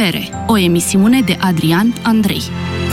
Repere, o emisiune de Adrian Andrei.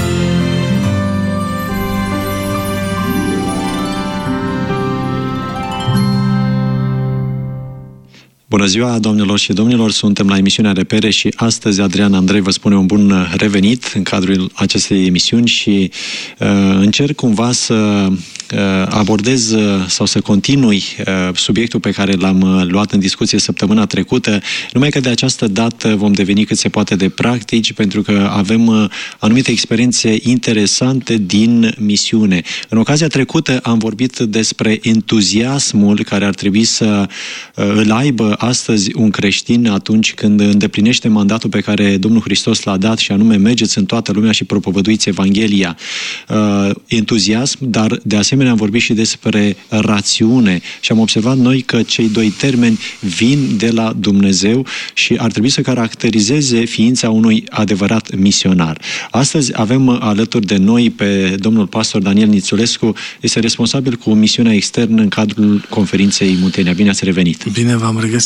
Bună ziua, doamnelor și domnilor! Suntem la emisiunea Repere și astăzi Adrian Andrei vă spune un bun revenit în cadrul acestei emisiuni și încerc cumva să abordez sau să continui subiectul pe care l-am luat în discuție săptămâna trecută, numai că de această dată vom deveni cât se poate de practici, pentru că avem anumite experiențe interesante din misiune. În ocazia trecută am vorbit despre entuziasmul care ar trebui să îl aibă astăzi un creștin atunci când îndeplinește mandatul pe care Domnul Hristos l-a dat, și anume mergeți în toată lumea și propovăduiți Evanghelia. Entuziasm, dar de asemenea am vorbit și despre rațiune și am observat noi că cei doi termeni vin de la Dumnezeu și ar trebui să caracterizeze ființa unui adevărat misionar. Astăzi avem alături de noi pe domnul pastor Daniel Nițulescu, este responsabil cu misiunea externă în cadrul conferinței Muntenia. Bine ați revenit! Bine v-am regăsit!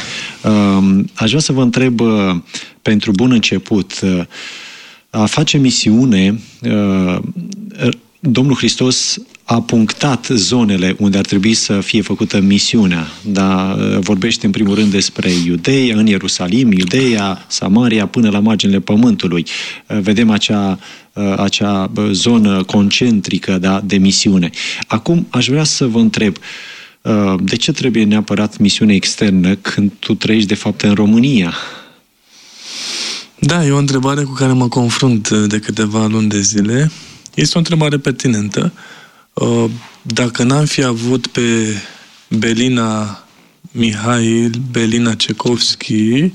Aș vrea să vă întreb pentru bun început, a face misiune, Domnul Hristos a punctat zonele unde ar trebui să fie făcută misiunea. Dar vorbește în primul rând despre Iudeea, în Ierusalim, Iudeea, Samaria, până la marginile pământului. Vedem acea zonă concentrică, da, de misiune. Acum aș vrea să vă întreb, de ce trebuie neapărat misiune externă când tu trăiești de fapt în România? Da, e o întrebare cu care mă confrunt de câteva luni de zile. Este o întrebare pertinentă. Dacă n-am fi avut pe Belina Mihail, Belina Cekovski,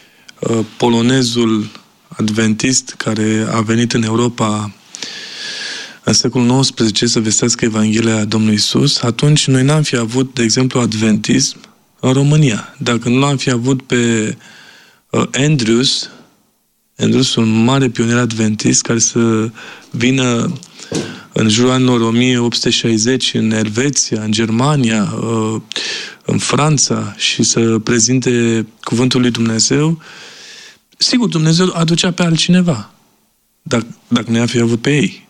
polonezul adventist care a venit în Europa în secolul XIX să vestească Evanghelia Domnului Iisus, atunci noi n-am fi avut, de exemplu, adventism în România. Dacă nu l-am fi avut pe Andrews, un mare pionier adventist care să vină în jurul anilor 1860 în Elveția, în Germania, în Franța și să prezinte cuvântul lui Dumnezeu, sigur, Dumnezeu aducea pe altcineva, dacă nu i-a fi avut pe ei.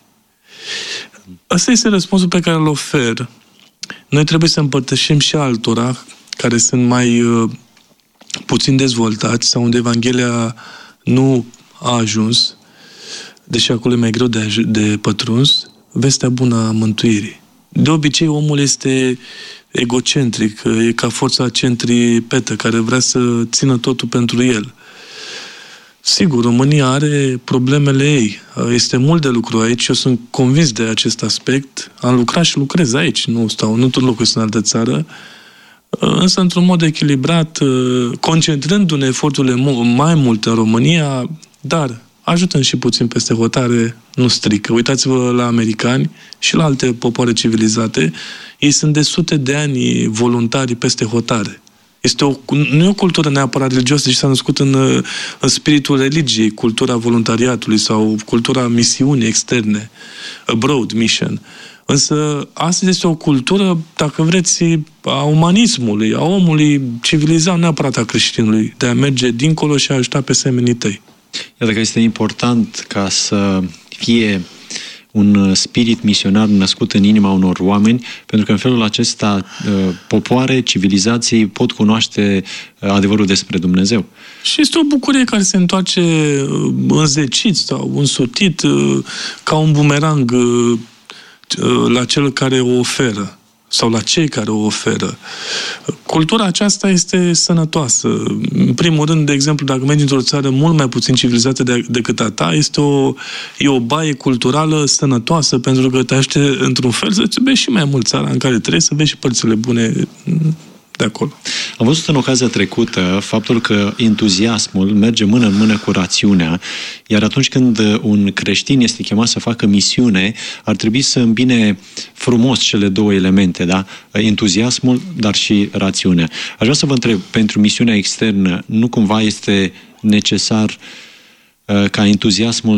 Asta este răspunsul pe care îl ofer. Noi trebuie să împărtășim și altora care sunt mai puțin dezvoltați sau unde Evanghelia nu a ajuns, deși acolo e mai greu de pătruns, vestea bună a mântuirii. De obicei, omul este egocentric, e ca forța centripetă, care vrea să țină totul pentru el. Sigur, România are problemele ei. Este mult de lucru aici, eu sunt convins de acest aspect. Am lucrat și lucrez aici, nu tot locuiesc în altă țară, însă într-un mod echilibrat, concentrându-ne eforturile mai mult în România, dar ajutând și puțin peste hotare, nu strică. Uitați-vă la americani și la alte popoare civilizate, ei sunt de sute de ani voluntari peste hotare. Nu e o cultură neapărat religioasă, ci s-a născut în spiritul religiei, cultura voluntariatului sau cultura misiunii externe, abroad mission. Însă astăzi este o cultură, dacă vreți, a umanismului, a omului civilizat, neapărat a creștinului, de a merge dincolo și a ajuta pe semenii tăi. Iată că este important ca să fie un spirit misionar născut în inima unor oameni, pentru că în felul acesta popoare, civilizații pot cunoaște adevărul despre Dumnezeu. Și este o bucurie care se întoarce înzecit sau însutit ca un bumerang la cel care o oferă sau la cei care o oferă. Cultura aceasta este sănătoasă. În primul rând, de exemplu, dacă mergi într-o țară mult mai puțin civilizată decât a ta, e o baie culturală sănătoasă, pentru că te ajută într-un fel să-ți iubești și mai mult țara în care trăiești, să vezi și părțile bune de acolo. Am văzut în ocazia trecută faptul că entuziasmul merge mână în mână cu rațiunea, iar atunci când un creștin este chemat să facă misiune, ar trebui să îmbine frumos cele două elemente, da? Entuziasmul, dar și rațiunea. Aș vrea să vă întreb, pentru misiunea externă, nu cumva este necesar ca entuziasmul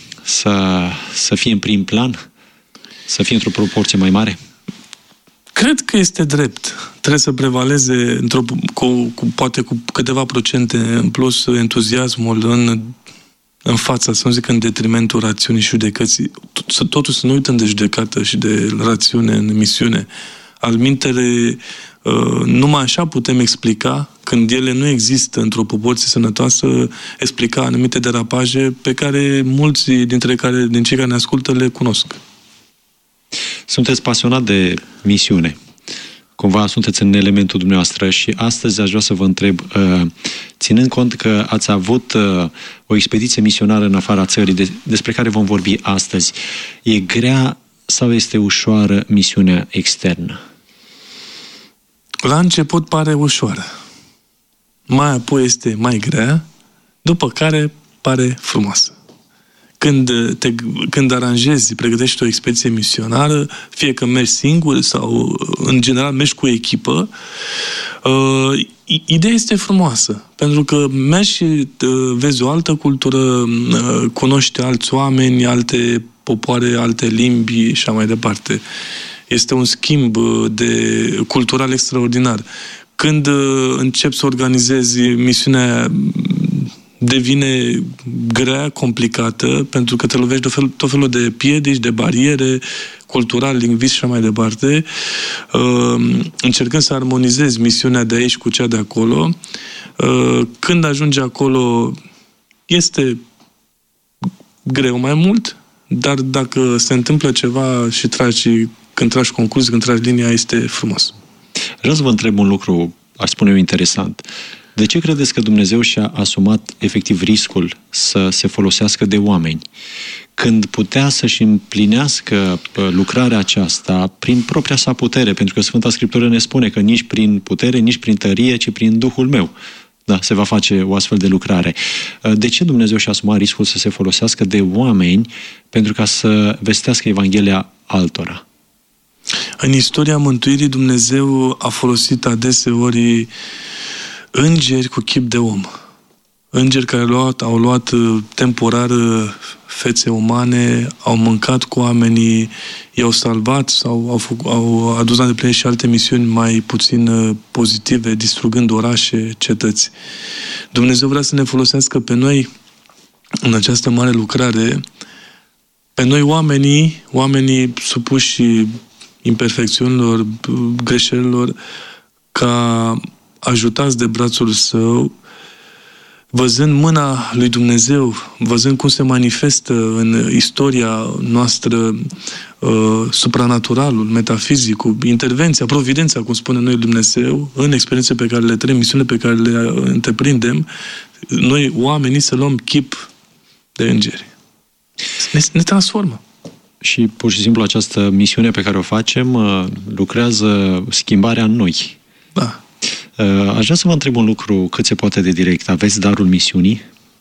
să fie în prim plan? Să fie într-o proporție mai mare? Cred că este drept. Trebuie să prevaleze poate cu câteva procente în plus entuziasmul în fața, să nu zic în detrimentul rațiunii și judecății. Totul să nu uităm de judecată și de rațiune în emisiune. Alminteri, numai așa putem explica, când ele nu există într-o proporție sănătoasă, explica anumite derapaje pe care mulți din cei care ne ascultă le cunosc. Sunteți pasionat de misiune. Cumva sunteți în elementul dumneavoastră și astăzi aș vrea să vă întreb, ținând cont că ați avut o expediție misionară în afara țării, despre care vom vorbi astăzi, e grea sau este ușoară misiunea externă? La început pare ușoară. Mai apoi este mai grea, după care pare frumoasă. Când aranjezi, pregătești o expediție misionară, fie că mergi singur sau, în general, mergi cu o echipă, ideea este frumoasă. Pentru că mergi și vezi o altă cultură, cunoști alți oameni, alte popoare, alte limbi și așa mai departe. Este un schimb cultural extraordinar. Când începi să organizezi misiunea, devine grea, complicată, pentru că te lovești de tot felul de piedici, de bariere, cultural, lingvist și așa mai departe, încercând să armonizezi misiunea de aici cu cea de acolo. Când ajungi acolo, este greu mai mult, dar dacă se întâmplă ceva și când tragi concluzii, când tragi linia, este frumos. Vreau să vă întreb un lucru, aș spune eu, interesant. De ce credeți că Dumnezeu și-a asumat efectiv riscul să se folosească de oameni, când putea să-și împlinească lucrarea aceasta prin propria sa putere? Pentru că Sfânta Scriptură ne spune că nici prin putere, nici prin tărie, ci prin Duhul meu, da, se va face o astfel de lucrare. De ce Dumnezeu și-a asumat riscul să se folosească de oameni pentru ca să vestească Evanghelia altora? În istoria mântuirii, Dumnezeu a folosit adeseori îngeri cu chip de om. Îngeri care au luat temporar fețe umane, au mâncat cu oamenii, i-au salvat sau au adus la îndeplinire și alte misiuni mai puțin pozitive, distrugând orașe, cetăți. Dumnezeu vrea să ne folosească pe noi în această mare lucrare, pe noi oamenii supuși imperfecțiunilor, greșelilor, ca ajutați de brațul Său, văzând mâna lui Dumnezeu, văzând cum se manifestă în istoria noastră supranaturalul, metafizicul, intervenția, providența, cum spune noi Dumnezeu, în experiențe pe care le trăim, misiunile pe care le întreprindem, noi, oamenii, să luăm chip de îngeri. Ne transformă. Și pur și simplu această misiune pe care o facem lucrează schimbarea în noi. Da. Aș vrea să vă întreb un lucru cât se poate de direct. Aveți darul misiunii?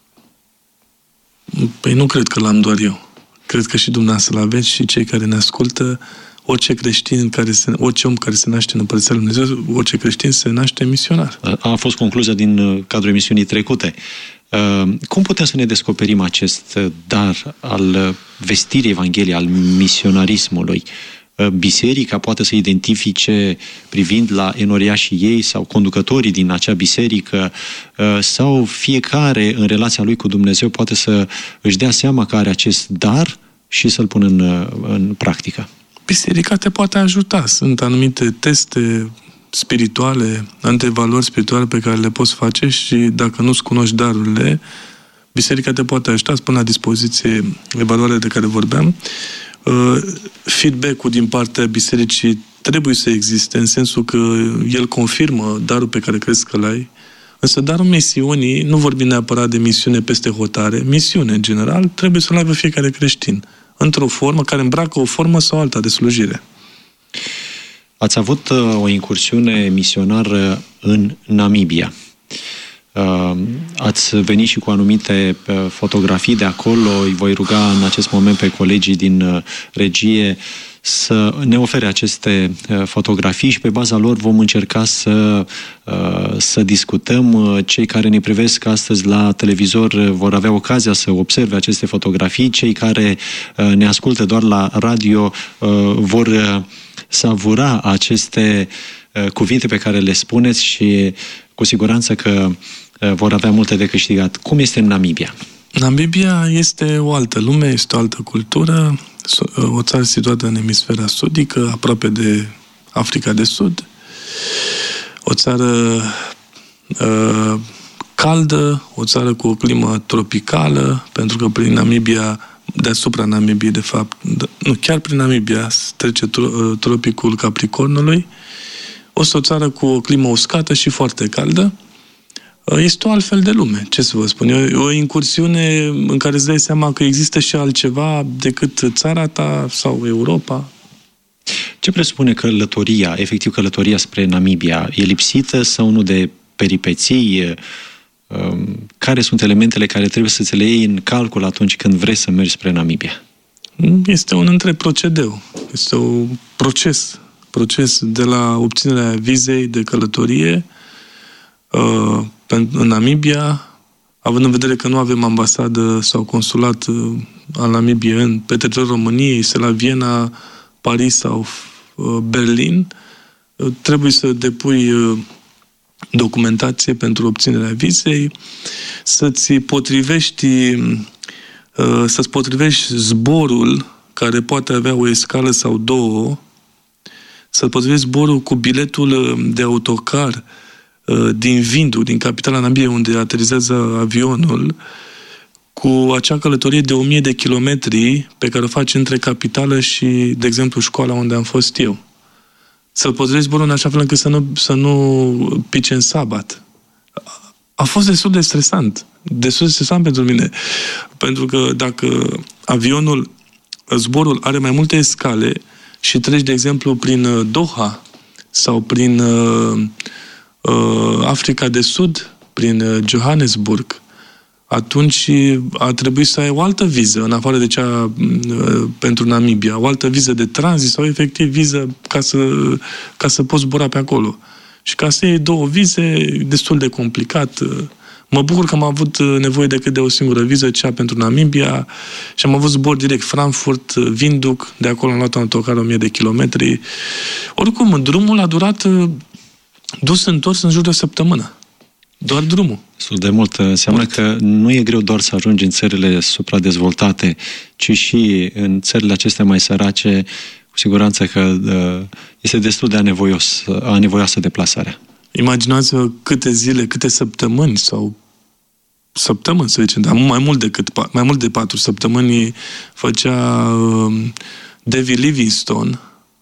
Păi nu cred că l-am doar eu. Cred că și dumneavoastră l-aveți și cei care ne ascultă. Orice creștin, orice om care se naște în Împărăția Lui Dumnezeu, orice creștin se naște misionar. A fost concluzia din cadrul emisiunii trecute. Cum putem să ne descoperim acest dar al vestirii Evangheliei, al misionarismului? Biserica poate să identifice privind la enoriașii ei sau conducătorii din acea biserică, sau fiecare în relația lui cu Dumnezeu poate să își dea seama că are acest dar și să-l pună în practică? Biserica te poate ajuta. Sunt anumite teste spirituale, antevalori spirituale pe care le poți face și dacă nu-ți cunoști darurile, biserica te poate ajuta, îți pune la dispoziție evaluările de care vorbeam. Feedback-ul din partea bisericii trebuie să existe, în sensul că el confirmă darul pe care crezi că l-ai. Însă darul misiunii, nu vorbim neapărat de misiune peste hotare, misiune în general, trebuie să-l aibă fiecare creștin, într-o formă care îmbracă o formă sau alta de slujire. Ați avut o incursiune misionară în Namibia. Ați venit și cu anumite fotografii de acolo. Îi voi ruga în acest moment pe colegii din regie să ne ofere aceste fotografii și pe baza lor vom încerca să discutăm. Cei care ne privesc astăzi la televizor vor avea ocazia să observe aceste fotografii. Cei care ne ascultă doar la radio vor savura aceste cuvinte pe care le spuneți și cu siguranță că vor avea multe de câștigat. Cum este în Namibia? Namibia este o altă lume, este o altă cultură, o țară situată în emisfera sudică, aproape de Africa de Sud, o țară caldă, o țară cu o climă tropicală, pentru că prin Namibia, deasupra Namibiei, de fapt, nu, chiar prin Namibia trece tropicul Capricornului. O țară cu o climă uscată și foarte caldă. Este o altfel de lume, ce să vă spun. E o incursiune în care îți dai seama că există și altceva decât țara ta sau Europa. Ce presupune călătoria, efectiv călătoria spre Namibia? E lipsită sau nu de peripeții? Care sunt elementele care trebuie să ți le iei în calcul atunci când vrei să mergi spre Namibia? Este un întreg procedeu. Este un proces de la obținerea vizei de călătorie în Namibia, având în vedere că nu avem ambasadă sau consulat al Namibiei pe teritoriul României, este la Viena, Paris sau Berlin, trebuie să depui documentație pentru obținerea vizei, să-ți potrivești zborul care poate avea o escală sau două, să potrivești zborul cu biletul de autocar din Windhoek, din capitala Namibiei, unde aterizează avionul, cu acea călătorie de 1000 de kilometri pe care o faci între capitală și, de exemplu, școala unde am fost eu. Să-l potrivești zborul în așa fel încât să nu pice în sabat. A fost destul de stresant pentru mine. Pentru că dacă zborul are mai multe escale și treci, de exemplu, prin Doha sau prin Africa de Sud, prin Johannesburg, atunci a trebuit să ai o altă viză, în afară de cea pentru Namibia, o altă viză de tranzit sau efectiv viză ca să poți zbura pe acolo. Și ca să iei două vize, e destul de complicat. Mă bucur că am avut nevoie decât de o singură viză, cea pentru Namibia, și am avut zbor direct Frankfurt, Windhoek, de acolo am luat un autocar 1000 de kilometri. Oricum, drumul a durat dus-întors în jur de o săptămână. Doar drumul. Destul de mult. Înseamnă că nu e greu doar să ajungi în țările supradezvoltate, ci și în țările acestea mai sărace, cu siguranță că este destul de anevoioasă deplasarea. Imaginați-vă câte zile, câte săptămâni sau săptămâni, să zicem, dar mai mult de 4 săptămâni făcea David Livingstone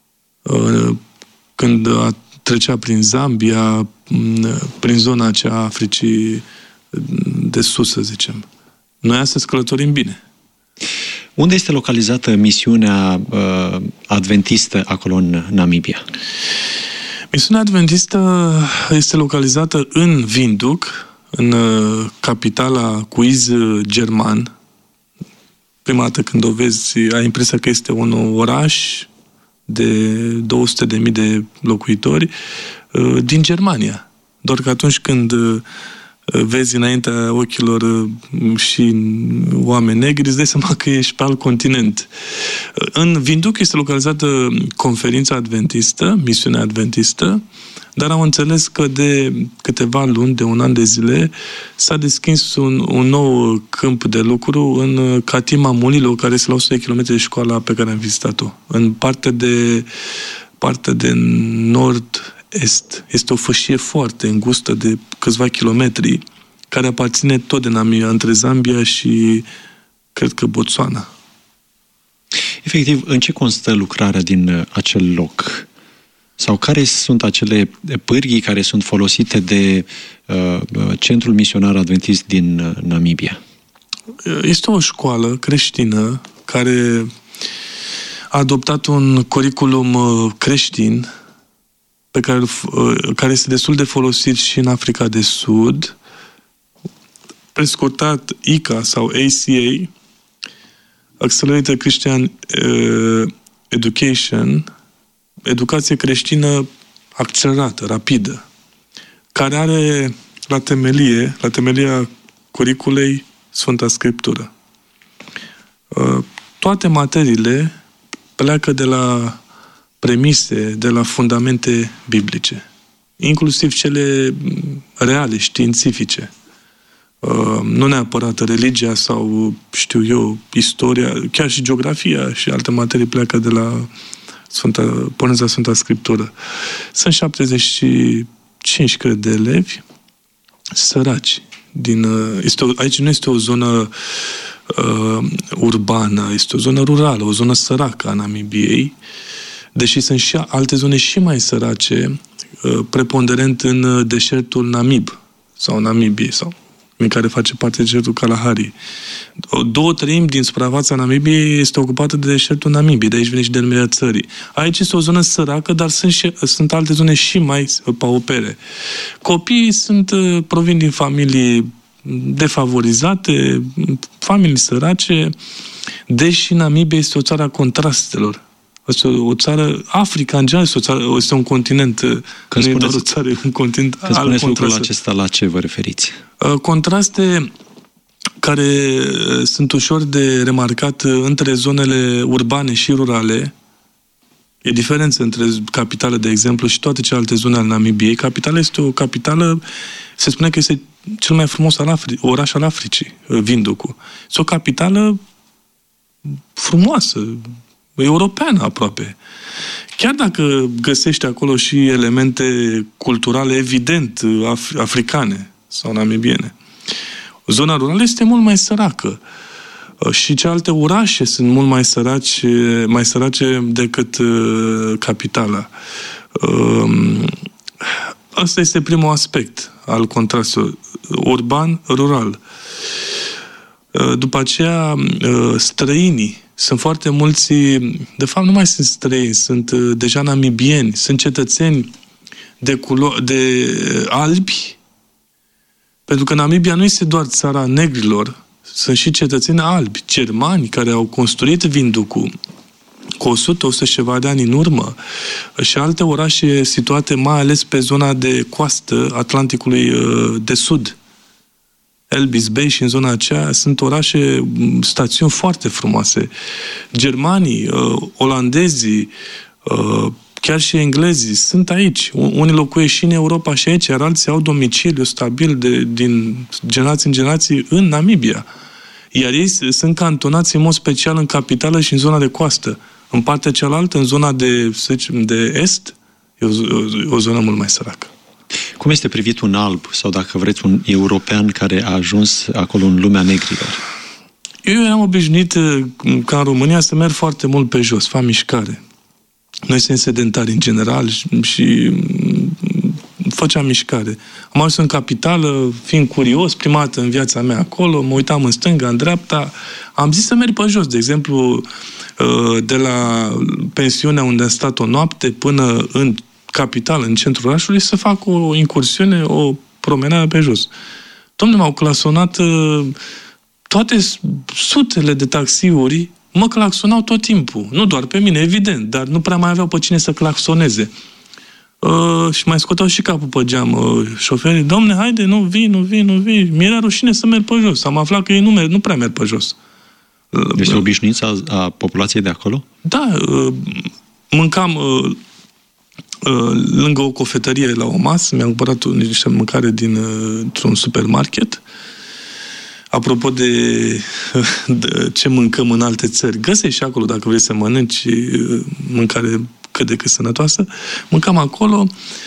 când trecea prin Zambia, prin zona aceea Africii de sus, să zicem. Noi astăzi călătorim bine. Unde este localizată misiunea adventistă acolo în Namibia? Misiunea adventistă este localizată în Windhoek, în capitala cu iz german. Prima dată când o vezi, ai impresia că este un oraș de 200.000 de locuitori din Germania. Doar că atunci când vezi înaintea ochilor și oameni negri, îți dai seama că ești pe alt continent. În Windhoek este localizată conferința adventistă, misiunea adventistă, dar am înțeles că de câteva luni, de un an de zile, s-a deschis un nou câmp de lucru în Katima Mulilo, care este la 100 de km de școala pe care am vizitat-o. În partea de nord-est. Este o fâșie foarte îngustă de câțiva kilometri, care aparține tot de Namibia, între Zambia și, cred că, Botswana. Efectiv, în ce constă lucrarea din acel loc? Sau care sunt acele pârghii care sunt folosite de Centrul Misionar Adventist din Namibia? Este o școală creștină care a adoptat un curriculum creștin care este destul de folosit și în Africa de Sud, prescurtat ICA sau ACA, Accelerated Christian Education, educație creștină accelerată, rapidă, care are la temelia curiculei Sfânta Scriptură. Toate materiile pleacă de la premise, de la fundamente biblice, inclusiv cele reale, științifice. Nu neapărat religia sau, știu eu, istoria, chiar și geografia și alte materii pleacă de la pornesc la Sfânta Scriptură. Sunt 75, cred, de elevi săraci. Aici nu este o zonă urbană, este o zonă rurală, o zonă săracă a Namibiei, deși sunt și alte zone și mai sărace, preponderent în deșertul Namib sau Namibiei, sau în care face parte deșertul Kalahari. 2/3 din suprafața Namibiei este ocupată de deșertul Namibiei, de aici vine și denumirea țării. Aici este o zonă săracă, dar sunt alte zone și mai paupere. Copiii provin din familii defavorizate, familii sărace, deși Namibia este o țară a contrastelor. Este o țară, Africa în general este un continent, nu e doar o țară, e un continent al contrastelor. Când spuneți lucrul acesta, la ce vă referiți? Contraste care sunt ușor de remarcat între zonele urbane și rurale. E diferență între capitală, de exemplu, și toate celelalte zone ale Namibiei. Capitala este o capitală, se spune că este cel mai frumos oraș al Africii, Windhoek. Este o capitală frumoasă, europeană aproape. Chiar dacă găsești acolo și elemente culturale evident africane sau namibiene. Zona rurală este mult mai săracă. Și celelalte orașe sunt mult mai sărace decât capitala. Asta este primul aspect al contrastului urban-rural. După aceea, străinii. Sunt foarte mulți, de fapt nu mai sunt străini, sunt deja namibieni, sunt cetățeni de albi, pentru că Namibia nu este doar țara negrilor, sunt și cetățeni albi, germani, care au construit Windhoek cu 100 și ceva de ani în urmă, și alte orașe situate mai ales pe zona de coastă Atlanticului de Sud. Elbis Bay și în zona aceea sunt orașe, stațiuni foarte frumoase. Germanii, olandezii, chiar și englezii sunt aici. Unii locuiesc și în Europa și aici, iar alții au domiciliu stabil din generații în generații în Namibia. Iar ei sunt cantonați în mod special în capitală și în zona de coastă. În partea cealaltă, în zona de est, e o zonă mult mai săracă. Cum este privit un alb, sau dacă vreți, un european care a ajuns acolo în lumea negrilor? Eu eram obișnuit, ca în România, să merg foarte mult pe jos, fac mișcare. Noi suntem sedentari în general și făceam mișcare. Am ajuns în capitală, fiind curios, prima dată în viața mea acolo, mă uitam în stânga, în dreapta, am zis să merg pe jos. De exemplu, de la pensiunea unde am stat o noapte până în capital, în centrul orașului, să fac o incursiune, o promenadă pe jos. Dom'le, m-au claxonat toate sutele de taxiuri, mă claxonau tot timpul. Nu doar pe mine, evident, dar nu prea mai aveau pe cine să claxoneze. Și mai scoteau și capul pe geam șoferii. Dom'le, haide, nu vii. Mi-era rușine să merg pe jos. Am aflat că ei nu prea merg pe jos. Este obișnuința a populației de acolo? Da, mâncam lângă o cofetărie la o masă, mi-am cumpărat niște mâncare dintr-un supermarket. Apropo de ce mâncăm în alte țări, găsești și acolo, dacă vrei să mănânci mâncare cât de cât sănătoasă. Mâncam acolo.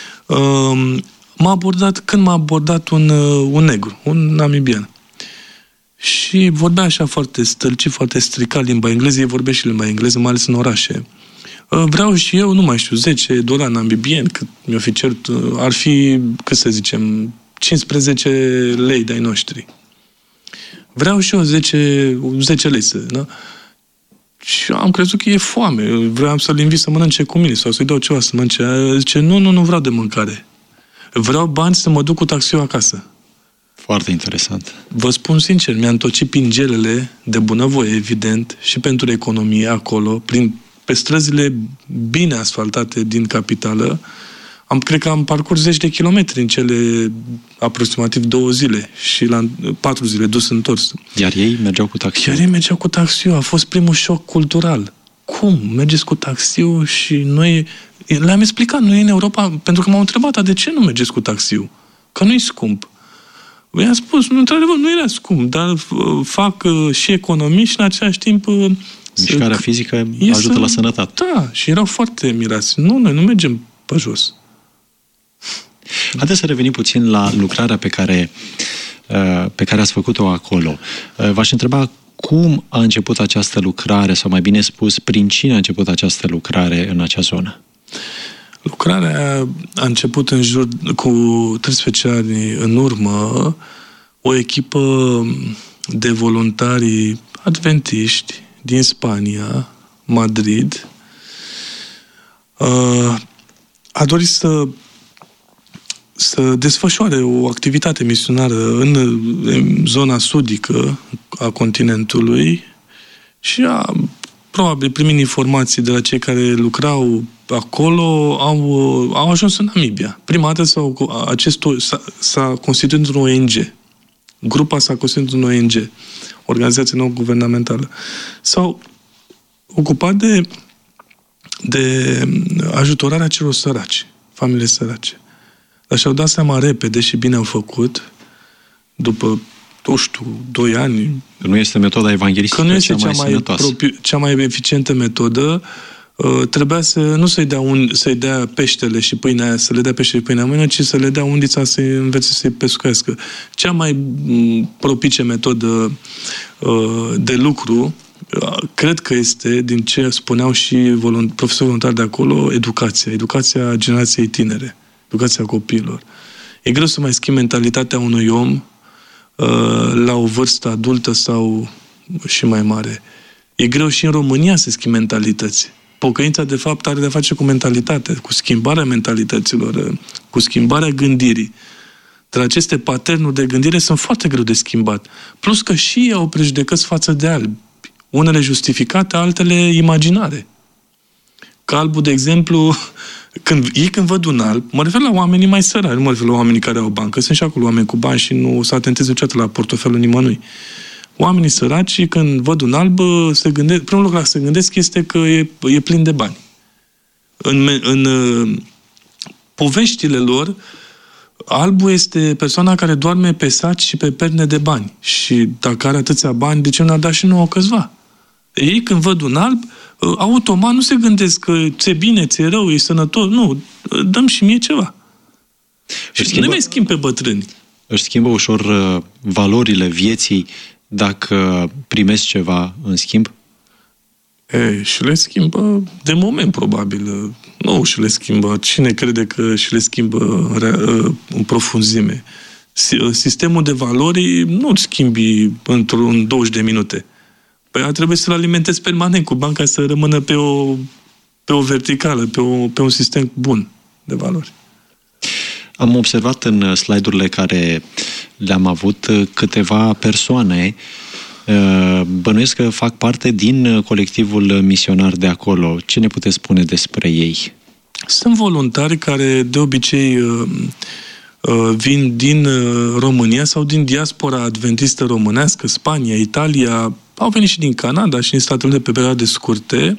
M-a abordat un negru, un namibian. Și vorbea așa foarte stâlcit, foarte stricat limba engleză. Ei vorbesc și limba engleză, mai ales în orașe. Vreau și eu, nu mai știu, $10 namibieni, cât mi-o fi cerut, ar fi, cât să zicem, 15 lei de-ai noștri. Vreau și eu 10 lei, da? Și am crezut că e foame. Vreau să-l invit să mănânce cu mine sau să-i dau ceva să mănânce. Zice, nu vreau de mâncare. Vreau bani să mă duc cu taxiul acasă. Foarte interesant. Vă spun sincer, mi-am tocit pingelele de bunăvoie, evident, și pentru economie acolo, pe străzile bine asfaltate din capitală. Cred că am parcurs 10 de kilometri în cele aproximativ 2 zile și la 4 zile dus întors. Iar ei mergeau cu taxiul? A fost primul șoc cultural. cum? Mergeți cu taxiul și noi... Le-am explicat, noi în Europa, pentru că m-au întrebat, de ce nu mergeți cu taxiul? Că nu-i scump. I-am spus, într-adevăr, nu era scump, dar fac și economii și în același timp... Mișcarea fizică ajută la sănătate. Da, și erau foarte mirați. Nu, noi nu mergem pe jos. Haideți să revenim puțin la lucrarea pe care ați făcut-o acolo. V-aș întreba cum a început această lucrare, sau mai bine spus, prin cine a început această lucrare în acea zonă? Lucrarea a început în jur cu 13 ani în urmă, o echipă de voluntari adventiști din Spania, Madrid, a dorit să desfășoare o activitate misionară în zona sudică a continentului și probabil primind informații de la cei care lucrau acolo, au ajuns în Namibia. Prima dată s-a constituit un ONG. Grupa s-a constituit un ONG, organizație non-guvernamentală. S-au ocupat de ajutorarea celor săraci, familiile sărace. Dar și-au dat seama repede și bine au făcut, după, 2 ani... Nu este metoda evanghelistică că nu este cea mai eficientă metodă. Trebuia să-i dea peștele și pâinea aia, să le dea peștele și pâinea mână, ci să le dea undița să învețe să-i pescuiască. Cea mai propice metodă de lucru, cred că este, din ce spuneau și profesori voluntari de acolo, educația generației tinere, educația copiilor. E greu să mai schimbi mentalitatea unui om la o vârstă adultă sau și mai mare. E greu și în România să schimbi mentalități. Pocăința, de fapt, are de-a face cu mentalitate, cu schimbarea mentalităților, cu schimbarea gândirii. Dar aceste paternuri de gândire sunt foarte greu de schimbat. Plus că și ei au prejudecăți față de albi. Unele justificate, altele imaginare. Că albul, de exemplu, când văd un alb, mă refer la oamenii mai săraci, nu mă refer la oamenii care au bani, că sunt și acolo oameni cu bani și nu se atenteze niciodată la portofelul nimănui. Oamenii săraci, când văd un alb, primul lucru la se gândesc este că e plin de bani. În poveștile lor, albul este persoana care doarme pe saci și pe perne de bani. Și dacă are atâția bani, de ce nu a dat și nouă câțiva? Ei, când văd un alb, automat nu se gândesc că ți-e bine, ți-e rău, e sănătos. Nu, dăm și mie ceva. Și nu mai schimb pe bătrâni. Își schimbă ușor valorile vieții dacă primesc ceva în schimb? Și le schimbă de moment, probabil. Nu și le schimbă. Cine crede că și le schimbă în profunzime? Sistemul de valori nu-l schimbi într-un 20 de minute. Păi trebuie să-l alimentezi permanent cu bani ca să rămână pe o verticală, pe un sistem bun de valori. Am observat în slide-urile care le-am avut câteva persoane, bănuiesc că fac parte din colectivul misionar de acolo. Ce ne puteți spune despre ei? Sunt voluntari care de obicei vin din România sau din diaspora adventistă românească, Spania, Italia, au venit și din Canada și din Statele Unite pe perioade scurte.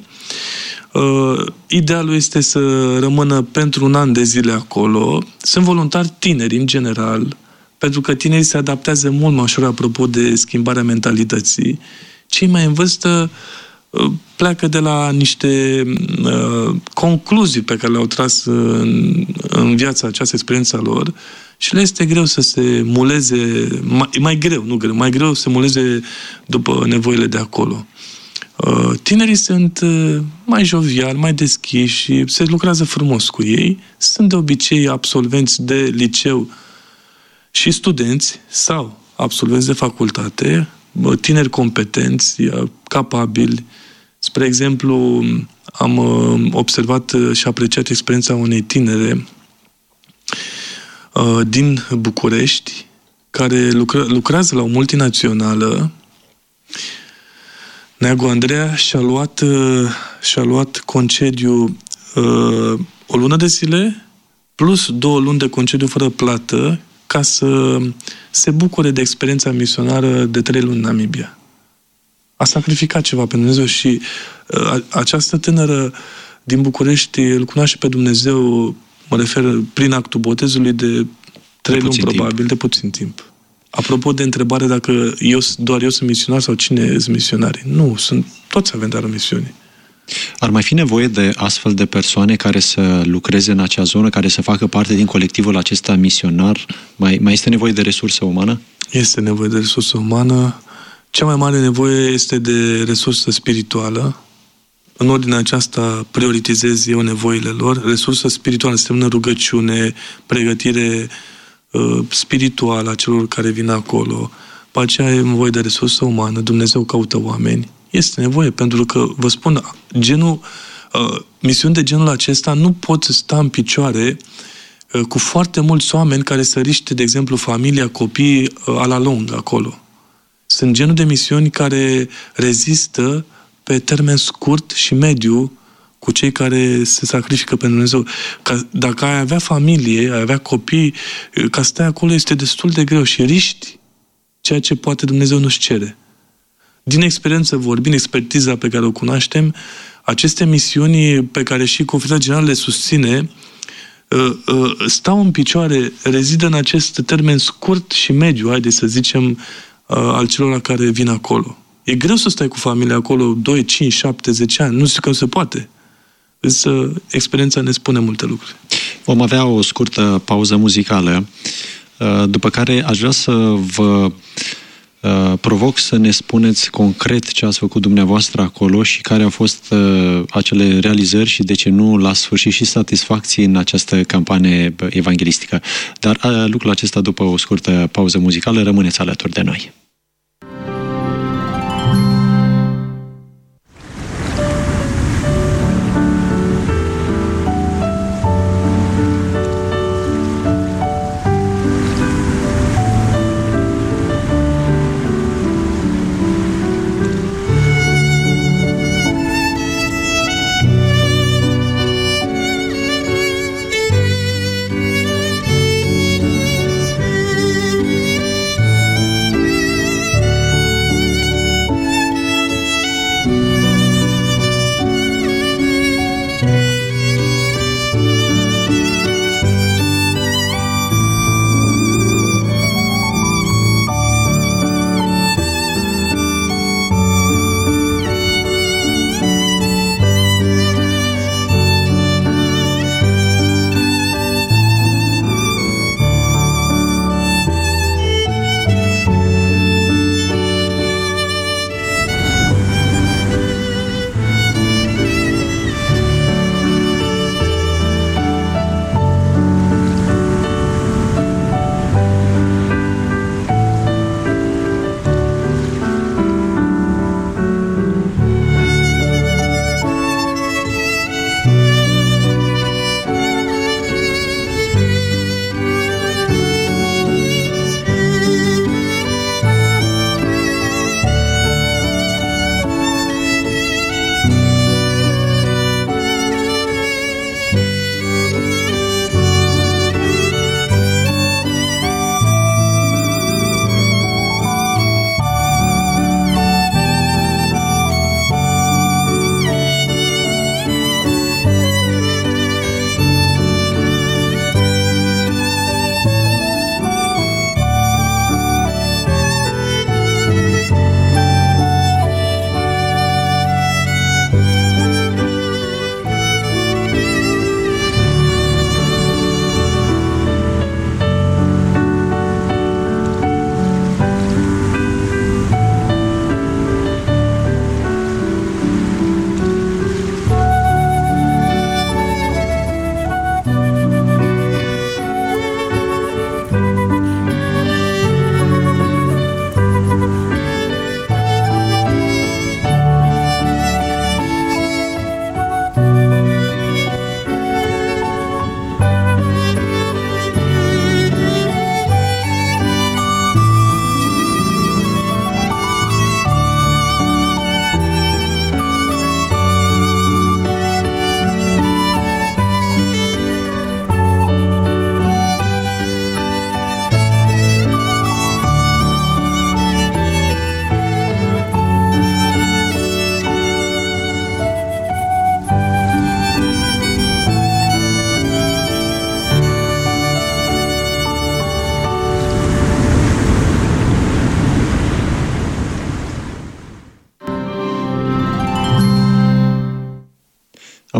Idealul este să rămână pentru un an de zile acolo. Sunt voluntari tineri, în general, pentru că tinerii se adaptează mult mai ușor apropo de schimbarea mentalității. Cei mai în vârstă pleacă de la niște concluzii pe care le-au tras în viața această experiența lor și le este greu să se muleze, mai greu să se muleze după nevoile de acolo. Tinerii sunt mai joviali, mai deschiși și se lucrează frumos cu ei. Sunt de obicei absolvenți de liceu și studenți sau absolvenți de facultate, tineri competenți, capabili. Spre exemplu, am observat și apreciat experiența unei tinere din București, care lucrează la o multinațională. Neagu Andreea și-a luat concediu o lună de zile plus 2 luni de concediu fără plată ca să se bucure de experiența misionară de 3 luni în Namibia. A sacrificat ceva pentru Dumnezeu și această tânără din București îl cunoaște pe Dumnezeu, mă refer prin actul botezului de 3 luni probabil, de puțin timp. Apropo de întrebare dacă doar eu sunt misionar sau cine sunt misionari. Nu, toți avem darul misiunii. Ar mai fi nevoie de astfel de persoane care să lucreze în acea zonă, care să facă parte din colectivul acesta misionar? Mai este nevoie de resursă umană? Este nevoie de resursă umană. Cea mai mare nevoie este de resursă spirituală. În ordinea aceasta prioritizez eu nevoile lor. Resursă spirituală înseamnă rugăciune, pregătire spirituală a celor care vin acolo. Pe aceea e nevoie de resursă umană. Dumnezeu caută oameni. Este nevoie, pentru că, vă spun, misiuni de genul acesta nu pot sta în picioare cu foarte mulți oameni care să riște, de exemplu, familia, copiii a la lung acolo. Sunt genul de misiuni care rezistă pe termen scurt și mediu cu cei care se sacrifică pentru Dumnezeu. Dacă ai avea familie, ai avea copii, ca să stai acolo este destul de greu și riști ceea ce poate Dumnezeu nu-și cere. Din experiență vorbind, expertiza pe care o cunoaștem, aceste misiuni pe care și Conferința Generală le susține, stau în picioare, rezidă în acest termen scurt și mediu, haideți să zicem, al celor care vin acolo. E greu să stai cu familia acolo 2, 5, 7, 10 ani. Nu zic că nu se poate. Însă experiența ne spune multe lucruri. Vom avea o scurtă pauză muzicală, după care aș vrea să vă provoc să ne spuneți concret ce ați făcut dumneavoastră acolo și care au fost acele realizări și, de ce nu, la sfârșit și satisfacții în această campanie evanghelistică. Dar lucrul acesta după o scurtă pauză muzicală. Rămâneți alături de noi.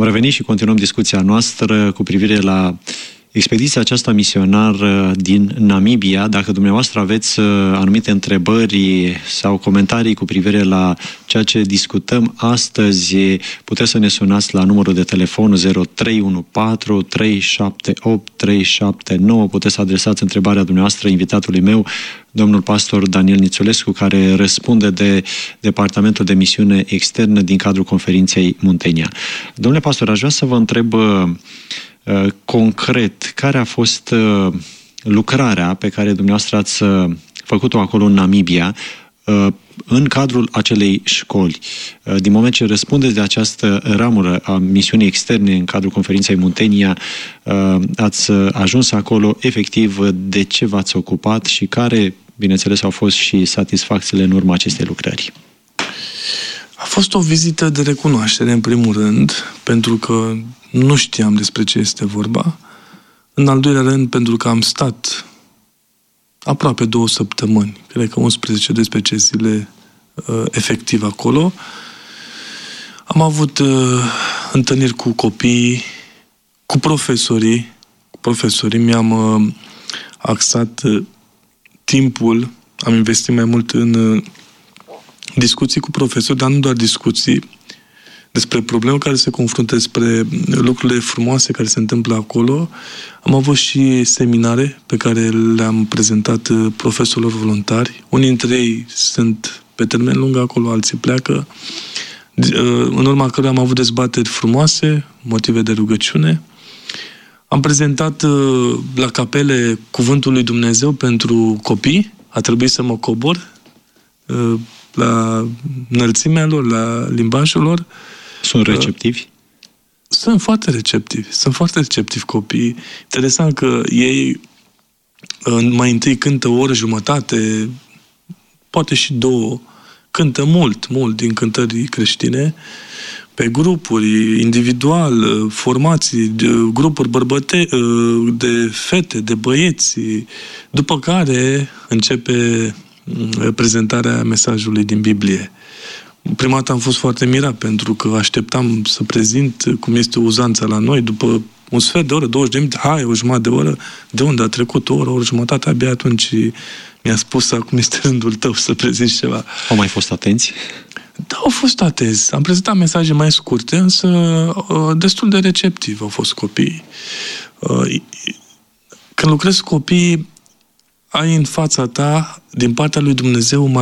revenit și continuăm discuția noastră cu privire la expediția aceasta misionară din Namibia. Dacă dumneavoastră aveți anumite întrebări sau comentarii cu privire la ceea ce discutăm astăzi, puteți să ne sunați la numărul de telefon 0314 378 379. Puteți să adresați întrebarea dumneavoastră invitatului meu, domnul pastor Daniel Nițulescu, care răspunde de Departamentul de Misiune Externă din cadrul Conferinței Muntenia. Domnule pastor, aș vrea să vă întreb concret, care a fost lucrarea pe care dumneavoastră ați făcut-o acolo în Namibia, în cadrul acelei școli? Din moment ce răspundeți de această ramură a misiunii externe în cadrul Conferinței Muntenia, ați ajuns acolo, efectiv, de ce v-ați ocupat și care, bineînțeles, au fost și satisfacțiile în urma acestei lucrări? A fost o vizită de recunoaștere, în primul rând, pentru că nu știam despre ce este vorba. În al doilea rând, pentru că am stat aproape 2 săptămâni, cred că 11-12 zile efectiv acolo. Am avut întâlniri cu copiii, cu profesorii. Mi-am axat timpul, am investit mai mult în discuții cu profesori, dar nu doar discuții, despre probleme care se confruntă, despre lucrurile frumoase care se întâmplă acolo. Am avut și seminare pe care le-am prezentat profesorilor voluntari. Unii dintre ei sunt pe termen lung acolo, alții pleacă. În urma cărora am avut dezbateri frumoase, motive de rugăciune. Am prezentat la capele Cuvântul lui Dumnezeu pentru copii. A trebuit să mă cobor la înălțimea lor, la limbajul lor. Sunt receptivi? Sunt foarte receptivi copiii. Interesant că ei mai întâi cântă o oră jumătate, poate și 2, cântă mult din cântări creștine, pe grupuri, individual, formații, grupuri de fete, de băieți, după care începe prezentarea mesajului din Biblie. Prima dată am fost foarte mirat, pentru că așteptam să prezint cum este uzanța la noi, după un sfert de oră, 20 de minute, o jumătate de oră, de unde a trecut o oră jumătate, abia atunci mi-a spus, acum este rândul tău să prezinți ceva. Au mai fost atenți? Da, au fost atenți. Am prezentat mesaje mai scurte, însă destul de receptivi au fost copiii. Când lucrezi cu copiii, ai în fața ta, din partea lui Dumnezeu, un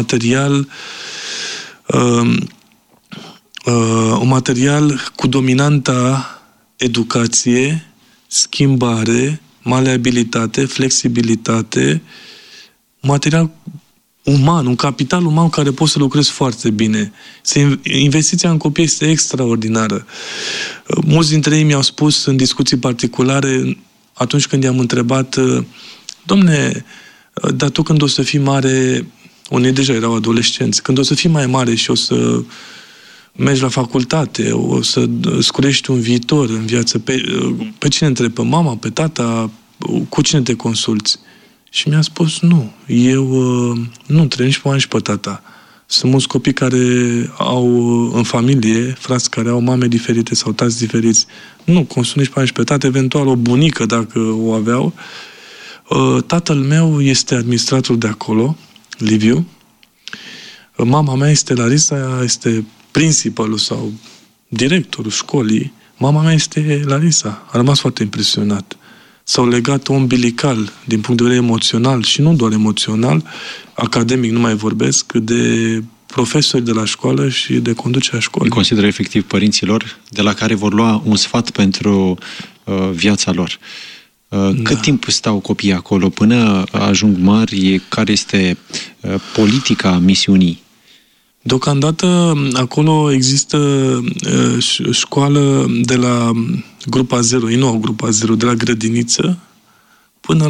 material cu dominanta educație, schimbare, maleabilitate, flexibilitate, un material uman, un capital uman care poți să lucrezi foarte bine. Investiția în copii este extraordinară. Mulți dintre ei mi-au spus în discuții particulare, atunci când i-am întrebat, domne, dar tu când o să fii mare, unii deja erau adolescenți, când o să fii mai mare și o să mergi la facultate, o să scurești un viitor în viață, pe cine întrebi? Pe mama, pe tata? Cu cine te consulți? Și mi-a spus, nu, eu nu întreb nici pe mama, nici pe tata. Sunt mulți copii care au în familie, frați care au mame diferite sau tați diferiți. Nu consult nici pe mama, nici pe tata, eventual o bunică dacă o aveau. Tatăl meu este administrator de acolo, Liviu. Mama mea este Larisa, este principalul sau directorul școlii. Mama mea este Larisa. A rămas foarte impresionat. S-au legat umbilical, din punct de vedere emoțional și nu doar emoțional, academic nu mai vorbesc, de profesori de la școală și de conducerea școlii. Consideră efectiv părinților de la care vor lua un sfat pentru viața lor. Cât timp stau copiii acolo până ajung mari? Care este politica misiunii? Deocamdată acolo există școală de la grupa 0, e nouă grupa 0, de la grădiniță până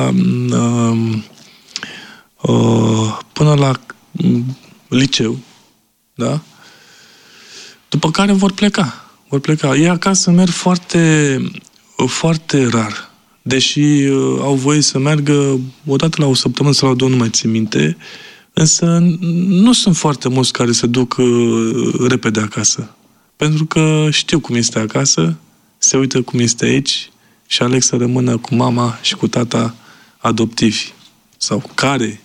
la liceu, da? După care vor pleca. Ei acasă merg foarte, foarte rar. Deși au voie să meargă o dată la o săptămână sau la 2, nu mai țin minte, însă nu sunt foarte mulți care se duc repede acasă. pentru că știu cum este acasă, se uită cum este aici și aleg să rămână cu mama și cu tata adoptivi sau care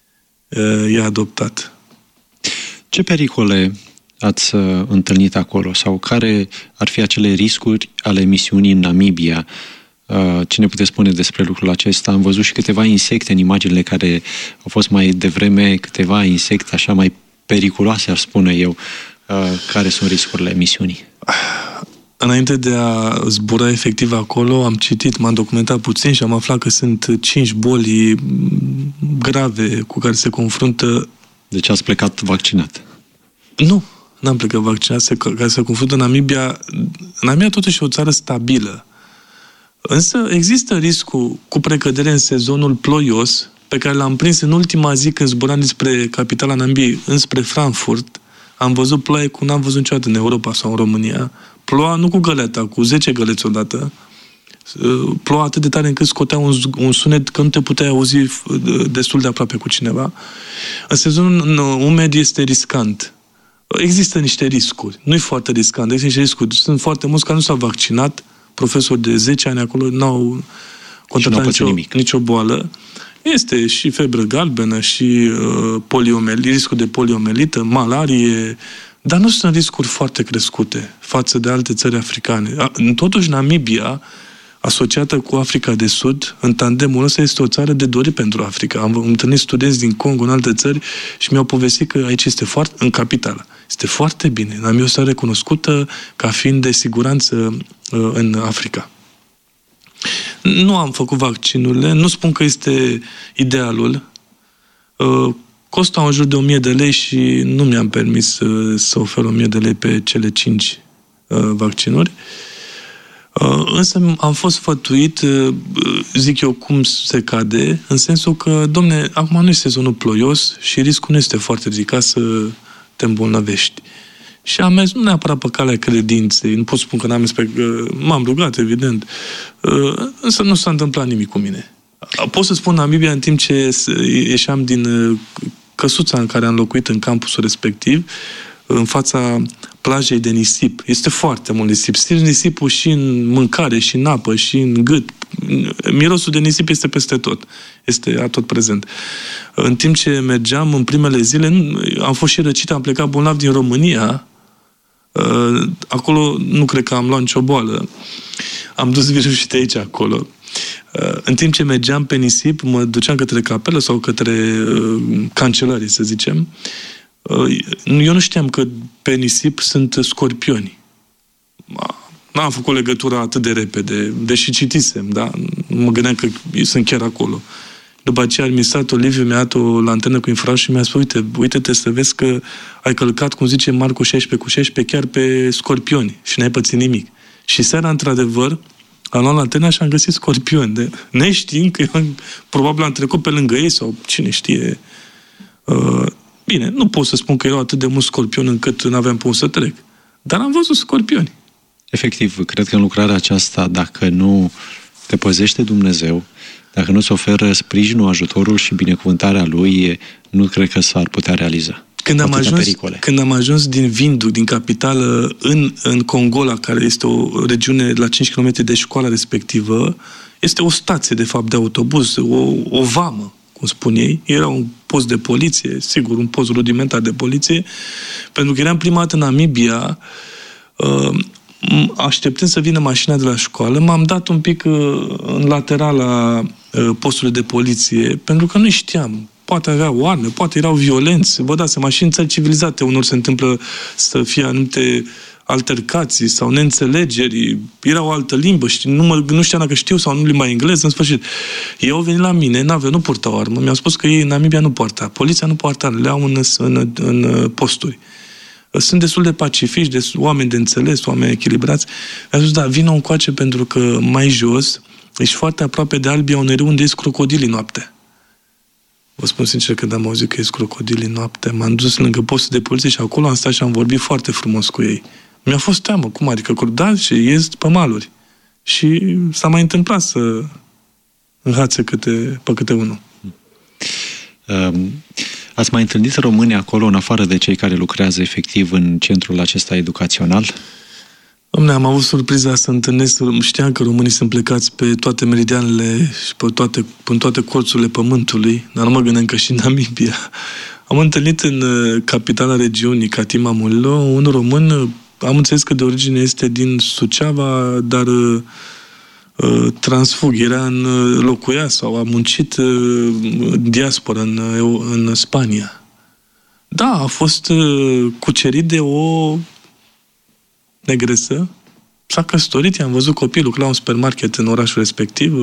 e adoptat. Ce pericole ați întâlnit acolo sau care ar fi acele riscuri ale misiunii în Namibia? Ce ne puteți spune despre lucrul acesta? Am văzut și câteva insecte în imaginile care au fost mai devreme, câteva insecte așa mai periculoase, aș spune eu. Care sunt riscurile misiunii? Înainte de a zbura efectiv acolo, am citit, m-am documentat puțin și am aflat că sunt 5 boli grave cu care se confruntă. Deci ați plecat vaccinat? Nu, n-am plecat vaccinat, care se confruntă Namibia. Namibia totuși e o țară stabilă. Însă există riscul cu precădere în sezonul ploios, pe care l-am prins în ultima zi când zburam dinspre capitala Namibiei, înspre Frankfurt. Am văzut ploaie cum n-am văzut niciodată în Europa sau în România. Ploua nu cu găleata, cu 10 găleți odată. Ploua atât de tare încât scotea un sunet că nu te puteai auzi destul de aproape cu cineva. În sezonul umed este riscant. Există niște riscuri. Nu e foarte riscant, există niște riscuri. Sunt foarte mulți care nu s-au vaccinat, profesori de 10 ani acolo n-au contractat nicio boală. Este și febră galbenă și riscul de poliomelită, malarie, dar nu sunt riscuri foarte crescute față de alte țări africane. Totuși, Namibia, asociată cu Africa de Sud, în tandemul ăsta este o țară de dorit pentru Africa. Am întâlnit studenți din Congo, în alte țări, și mi-au povestit că aici este în capitală. Este foarte bine. Namibia este recunoscută ca fiind de siguranță în Africa. Nu am făcut vaccinurile, nu spun că este idealul. Costă în jur de 1000 de lei și nu mi-am permis să ofer 1000 de lei pe cele 5 vaccinuri. Însă am fost sfătuit, zic eu cum se cade, în sensul că, domne, acum nu e sezonul ploios și riscul nu este foarte ridicat să te îmbolnăvești. Și am mers nu neapărat pe calea credinței, nu pot spun că n-am mers m-am rugat, evident, însă nu s-a întâmplat nimic cu mine. Pot să spun Namibia în timp ce ieșeam din căsuța în care am locuit în campusul respectiv, în fața plajei de nisip. Este foarte mult nisip. Simți nisipul și în mâncare, și în apă, și în gât. Mirosul de nisip este peste tot. Este tot prezent. În timp ce mergeam în primele zile, am fost și răcit, am plecat bolnav din România. Acolo nu cred că am luat nicio boală. Am dus virusul și de aici acolo. În timp ce mergeam pe nisip, mă duceam către capelă sau către cancelării, să zicem. Eu nu știam că pe nisip sunt scorpioni. N-am făcut legătura atât de repede, deși citisem, da? Mă gândeam că sunt chiar acolo. După aceea, administratul Liviu mi-a dat o lanternă cu infraroș și mi-a spus, uite-te să vezi că ai călcat, cum zice Marcu 16:16, chiar pe scorpioni și n-ai pățit nimic. Și seara, într-adevăr, am luat lanterna și am găsit scorpioni. Neștiind că eu probabil am trecut pe lângă ei sau cine știe. Bine, nu pot să spun că erau atât de mulți scorpioni încât nu aveam pe unde să trec. Dar am văzut scorpioni. Efectiv, cred că în lucrarea aceasta, dacă nu te păzește Dumnezeu, dacă nu îți oferă sprijinul, ajutorul și binecuvântarea Lui, nu cred că s-ar putea realiza. Când am ajuns din Vindu, din capitală, în Congola, care este o regiune la 5 km de școala respectivă, este o stație, de fapt, de autobuz, o vamă, cum spun ei. Era un post de poliție, sigur, un post rudimentar de poliție, pentru că eram prima dată în Namibia, așteptând să vină mașina de la școală, m-am dat un pic în laterala postului de poliție, pentru că nu știam. Poate aveau arme, poate erau violenți. Vă dați seama, și în țări civilizate unor se întâmplă să fie anumite altercații sau neînțelegeri. Era o altă limbă și nu știam dacă știu sau nu limba engleză, în sfârșit. Ei au venit la mine, nu purtau armă. Mi-au spus că ei în Namibia nu poartă. Poliția nu poartă arme, le au în posturi. Sunt destul de pacifici, oameni de înțeles, oameni echilibrați. Mi-a spus, da, vină încoace pentru că mai jos ești foarte aproape de Albia, unui râu unde ies crocodilii noapte. Vă spun sincer că am auzit că ies crocodilii noapte. M-am dus lângă postul de poliție și acolo am stat și am vorbit foarte frumos cu ei. Mi-a fost teamă, cum adică da, și ies pe maluri. Și s-a mai întâmplat să înhațe pe câte unul. Ați mai întâlnit români acolo, în afară de cei care lucrează efectiv în centrul acesta educațional? Dom'le, am avut surpriza să întâlnesc, știam că românii sunt plecați pe toate meridianele și pe toate colțurile pământului, dar nu mă gândeam că și în Namibia. Am întâlnit în capitala regiunii, Katima Mulilo, un român, am înțeles că de origine este din Suceava, dar transfug, locuia sau a muncit diaspora în Spania. Da, a fost cucerit de o negresă, s-a căsătorit, i-am văzut copii, lucra la un supermarket în orașul respectiv,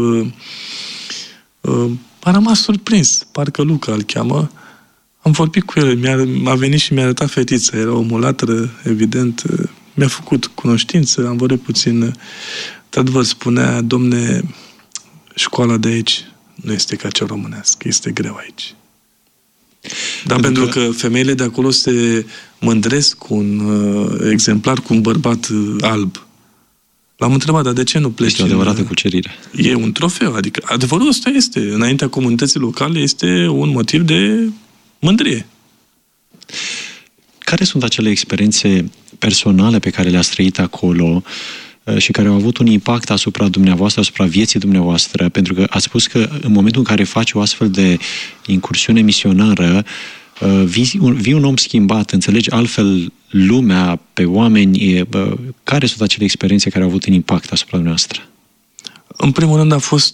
a rămas surprins, parcă Luca îl cheamă, am vorbit cu el, a venit și mi-a arătat fetița, era o mulatră, evident, mi-a făcut cunoștință, am vorbit puțin, vă spunea, domne, școala de aici nu este ca cea românească, este greu aici. Dar pentru că femeile de acolo se mândresc cu un exemplar, cu un bărbat alb. L-am întrebat, dar de ce nu pleci? Este o adevărată cucerire. E un trofeu, adică adevărul ăsta este, înaintea comunității locale, este un motiv de mândrie. Care sunt acele experiențe personale pe care le-ați trăit acolo și care au avut un impact asupra dumneavoastră, asupra vieții dumneavoastră? Pentru că ați spus că în momentul în care faci o astfel de incursiune misionară, vii un om schimbat, înțelegi altfel lumea, pe oameni. Care sunt acele experiențe care au avut un impact asupra dumneavoastră? În primul rând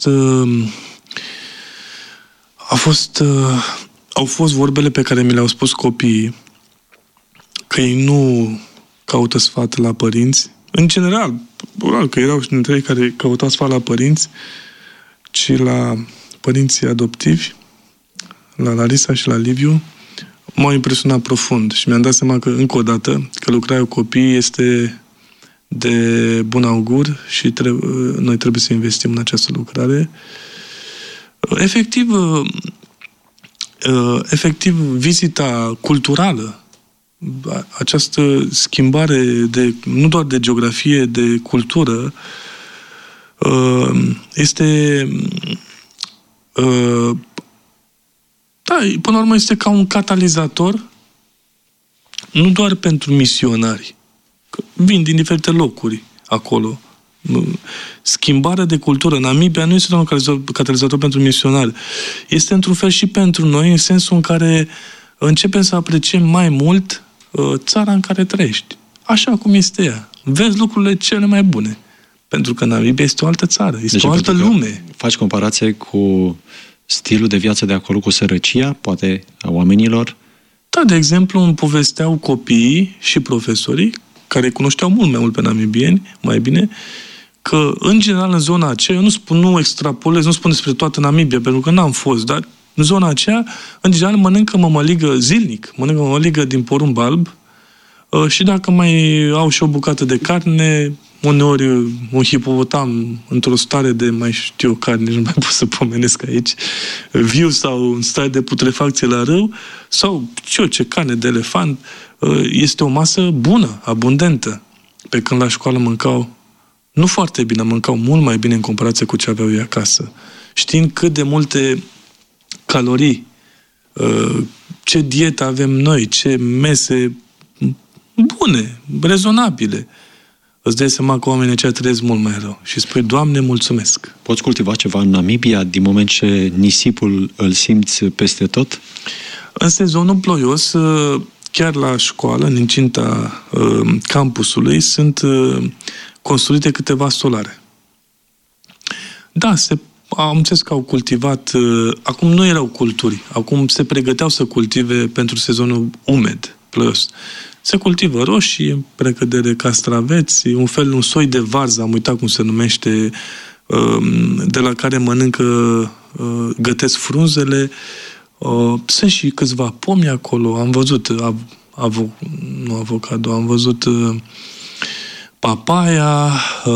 au fost vorbele pe care mi le-au spus copiii, că ei nu caută sfat la părinți, în general, că erau și dintre ei care căutau sfat la părinți, ci la părinții adoptivi, la Larisa și la Liviu, m-au impresionat profund și mi-am dat seama că, încă o dată, că lucrarea cu copiii este de bun augur și noi trebuie să investim în această lucrare. Efectiv, vizita culturală, această schimbare nu doar de geografie, de cultură, este până la urmă este ca un catalizator nu doar pentru misionari, că vin din diferite locuri acolo. Schimbarea de cultură. Namibia nu este un catalizator pentru misionari. Este într-un fel și pentru noi, în sensul în care începem să apreciem mai mult țara în care trăiești. Așa cum este ea. Vezi lucrurile cele mai bune. Pentru că Namibia este o altă țară, este o altă lume. Faci comparație cu stilul de viață de acolo, cu sărăcia, poate, a oamenilor? Da, de exemplu, îmi povesteau copiii și profesorii, care cunoșteau mult mai mult pe namibieni, mai bine, că, în general, în zona aceea, nu extrapolez, nu spun despre toată Namibia, pentru că n-am fost, dar în zona aceea, în general, mănâncă mămăligă zilnic, mănâncă mămăligă din porumb alb și dacă mai au și o bucată de carne, uneori un hipopotam într-o stare de, mai știu care, nici nu mai pot să pomenesc aici, viu sau în stare de putrefacție la râu, sau ce carne de elefant, este o masă bună, abundentă. Pe când la școală mâncau nu foarte bine, mâncau mult mai bine în comparație cu ce aveau ei acasă. Știind cât de multe calorii, ce dietă avem noi, ce mese bune, rezonabile, îți dai seama că oamenii aceia trăiesc mult mai rău. Și spui, Doamne, mulțumesc. Poți cultiva ceva în Namibia din moment ce nisipul îl simți peste tot? În sezonul ploios, chiar la școală, în incinta campusului, sunt construite câteva solare. Da, am înțeles că au cultivat, acum nu erau culturi, acum se pregăteau să cultive pentru sezonul umed, ploios. Se cultivă roșii, precădere castraveți, un soi de varză, am uitat cum se numește, de la care gătesc frunzele. Sunt și câțiva pomi acolo, am văzut am văzut papaya,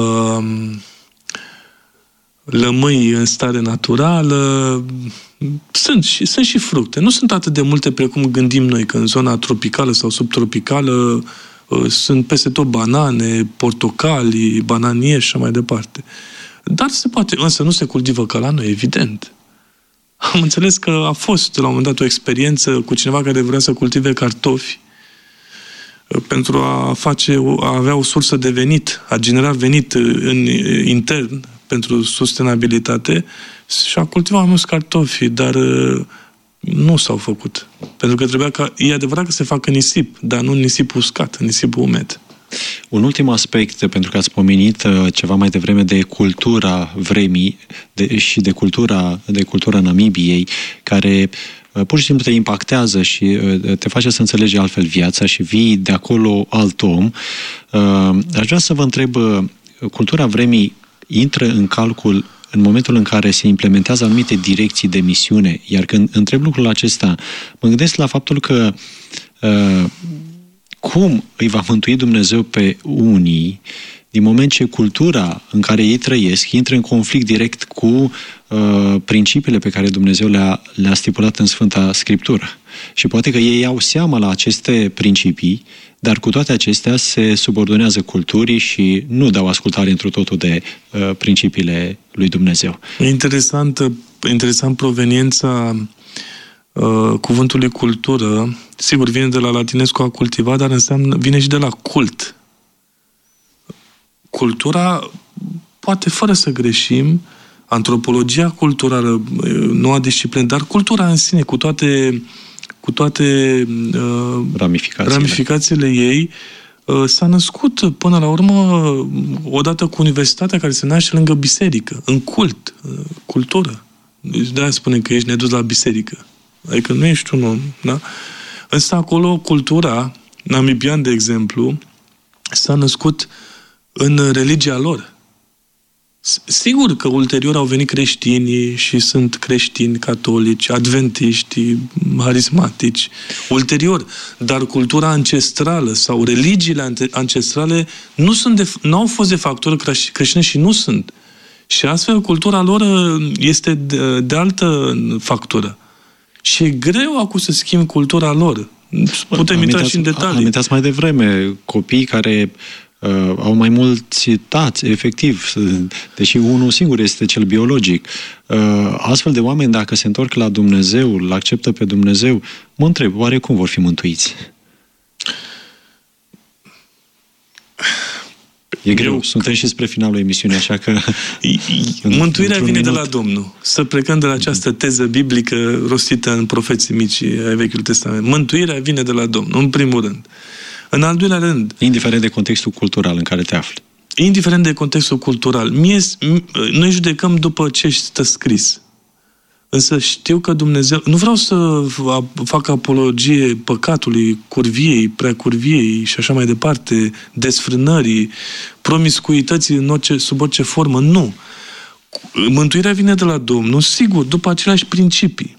lămâi în stare naturală, sunt și fructe. Nu sunt atât de multe precum gândim noi, că în zona tropicală sau subtropicală sunt peste tot banane, portocalii, bananieri și așa mai departe. Dar se poate, însă nu se cultivă ca la noi, evident. Am înțeles că a fost la un moment dat o experiență cu cineva care vrea să cultive cartofi pentru a avea o sursă de venit, a genera venit intern pentru sustenabilitate și a cultivat mulți cartofi, dar nu s-au făcut. Pentru că e adevărat că se facă nisip, dar nu nisip uscat, nisip umed. Un ultim aspect, pentru că ați pomenit ceva mai devreme de cultura vremii și de cultura Namibiei, care pur și simplu te impactează și te face să înțelegi altfel viața și vii de acolo alt om. Aș vrea să vă întreb, cultura vremii intră în calcul în momentul în care se implementează anumite direcții de misiune, iar când întreb lucrul acesta, mă gândesc la faptul că cum îi va mântui Dumnezeu pe unii din moment ce cultura în care ei trăiesc intră în conflict direct cu principiile pe care Dumnezeu le-a stipulat în Sfânta Scriptură. Și poate că ei iau seama la aceste principii, dar cu toate acestea se subordonează culturii și nu dau ascultare întru totul de principiile lui Dumnezeu. E interesant proveniența cuvântului cultură. Sigur, vine de la latinescu a cultiva, dar vine și de la cult. Cultura, poate fără să greșim, antropologia culturală, noua disciplină, dar cultura în sine, cu toate ramificațiile ei, s-a născut până la urmă odată cu universitatea care se naște lângă biserică, în cult, cultură. De-aia spunem că ești nedus la biserică. Adică nu ești un om, da? Însă acolo cultura, namibian de exemplu, s-a născut în religia lor. Sigur că ulterior au venit creștinii și sunt creștini, catolici, adventiști, harismatici, ulterior. Dar cultura ancestrală sau religiile ancestrale nu au fost de factură creștine și nu sunt. Și astfel cultura lor este de altă factură. Și e greu acum să schimbi cultura lor. Putem intra și în detalii. Aminteați mai devreme copii care au mai mulți tați, efectiv, deși unul singur este cel biologic. Astfel de oameni, dacă se întorc la Dumnezeu, îl acceptă pe Dumnezeu, mă întreb, oare cum vor fi mântuiți? E greu. Suntem și spre finalul emisiunii, așa că... Mântuirea vine de la Domnul. Să plecăm de la această teză biblică rostită în profeții mici ai Vechiului Testament. Mântuirea vine de la Domnul, în primul rând. În al doilea rând... Indiferent de contextul cultural în care te afli. Indiferent de contextul cultural. Noi judecăm după ce stă scris. Însă știu că Dumnezeu... Nu vreau să fac apologie păcatului, curviei, preacurviei și așa mai departe, desfrânării, promiscuității sub orice formă. Nu. Mântuirea vine de la Domnul, sigur, după aceleași principii.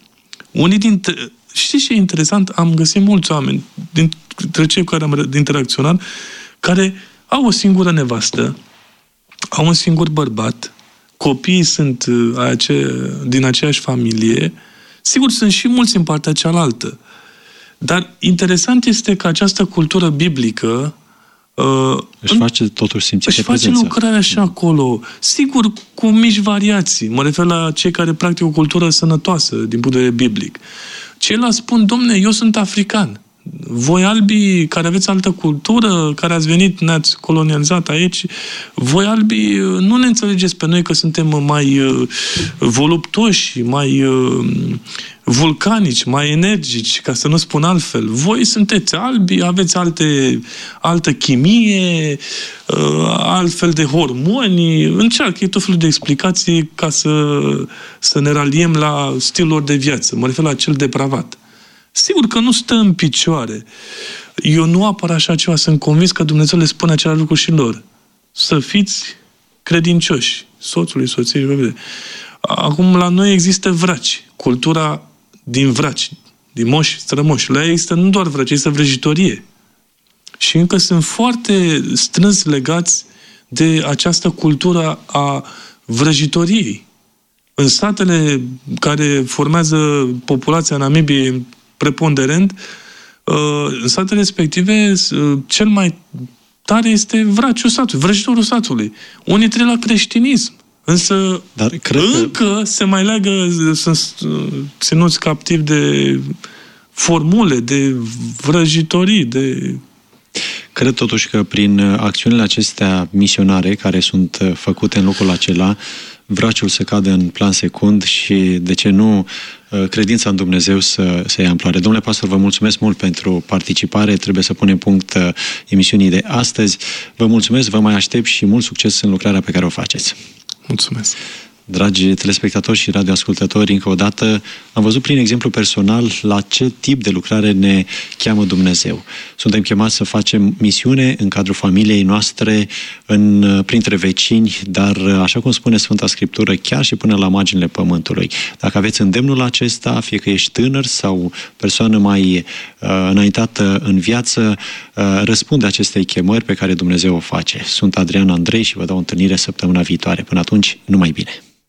Știți ce e interesant? Am găsit mulți oameni dintre cei cu care am interacționat care au o singură nevastă, au un singur bărbat, copiii sunt din aceeași familie, sigur sunt și mulți în partea cealaltă. Dar interesant este că această cultură biblică își face totuși simțită prezența. Își face lucrarea și acolo. Sigur, cu mici variații. Mă refer la cei care practică o cultură sănătoasă din punct de vedere biblic. Ceilalți spun, domne, eu sunt african. Voi albii care aveți altă cultură, care ați venit, ne-ați colonializat aici, voi albii nu ne înțelegeți pe noi că suntem mai voluptoși, mai vulcanici, mai energici, ca să nu spun altfel. Voi sunteți albi, aveți altă chimie, altfel de hormoni. Încearcă tot felul de explicații ca să ne raliem la stilul lor de viață. Mă refer la cel depravat. Sigur că nu stă în picioare. Eu nu apăr așa ceva, sunt convins că Dumnezeu le spune același lucru și lor. Să fiți credincioși, soțului, soției. Acum, la noi există vraci. Cultura din vraci, din moși, strămoși. La ei există nu doar vraci, există vrăjitorie. Și încă sunt foarte strâns legați de această cultură a vrăjitoriei. În satele care formează populația Namibiei preponderent, în satele respective, cel mai tare este vraciul satului, vrăjitorul satului. Unii trec la creștinism. Însă încă se mai leagă, sunt ținuți captivi de formule, de vrăjitorii, de... Cred totuși că prin acțiunile acestea misionare care sunt făcute în locul acela, vraciul să cadă în plan secund și, de ce nu, credința în Dumnezeu să ia amploare. Domnule pastor, vă mulțumesc mult pentru participare. Trebuie să punem punct emisiunii de astăzi. Vă mulțumesc, vă mai aștept și mult succes în lucrarea pe care o faceți. Mulțumesc! Dragi telespectatori și radioascultători, încă o dată am văzut prin exemplu personal la ce tip de lucrare ne cheamă Dumnezeu. Suntem chemați să facem misiune în cadrul familiei noastre, printre vecini, dar, așa cum spune Sfânta Scriptură, chiar și până la marginile pământului. Dacă aveți îndemnul acesta, fie că ești tânăr sau persoană mai înaintată în viață, răspunde acestei chemări pe care Dumnezeu o face. Sunt Adrian Andrei și vă dau o întâlnire săptămâna viitoare. Până atunci, numai bine!